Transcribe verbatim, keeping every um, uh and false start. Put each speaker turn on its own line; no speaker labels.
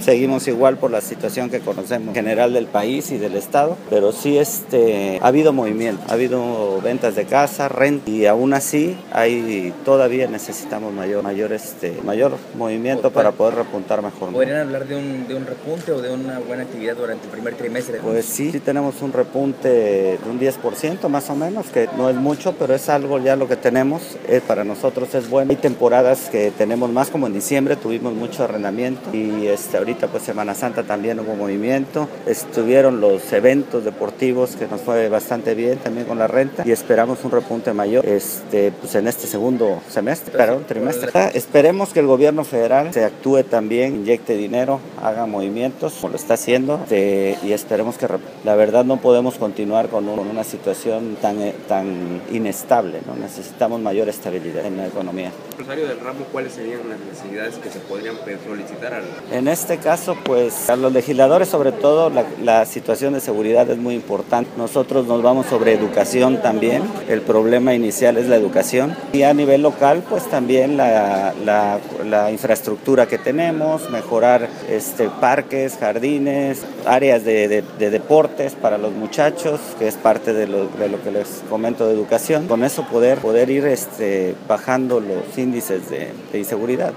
seguimos igual por la situación que conocemos general del país y del estado, pero sí este, ha habido movimiento, ha habido ventas de casa, renta, y aún así hay, todavía necesitamos mayor, mayor, este, mayor movimiento para poder repuntar mejor, ¿no?
¿Podrían hablar de un, de un repunte o de una buena actividad durante el primer trimestre?
Pues sí, sí tenemos un repunte de un diez por ciento más o menos, que no es mucho, pero es algo ya lo que tenemos, eh, para nosotros es bueno. Hay temporadas que tenemos más, como en diciembre tuvimos mucho arrendamiento y este, ahorita pues Semana Santa también hubo movimiento, estuvieron los eventos deportivos que nos fue bastante bien también con la renta y esperamos un repunte mayor este, pues en este segundo semestre, perdón, trimestre. Esperemos que el gobierno federal se actúe también, inyecte dinero, haga movimientos como lo está haciendo de, y esperemos que la verdad no podemos continuar con, un, con una situación tan, tan inestable, ¿no? Necesitamos mayor estabilidad en la economía.
Empresario del ramo, ¿cuáles serían las necesidades que se podrían solicitar al...
En este caso, pues a los legisladores sobre todo la, la situación de seguridad es muy importante. Nosotros nos vamos sobre educación también, el problema inicial es la educación y a nivel local pues también la, la, la infraestructura que tenemos, mejorar este, parques, jardines, áreas de, de, de deportes para los muchachos, que es parte de lo, de lo que les comento de educación. Con eso poder, poder ir este, bajando los índices de, de inseguridad.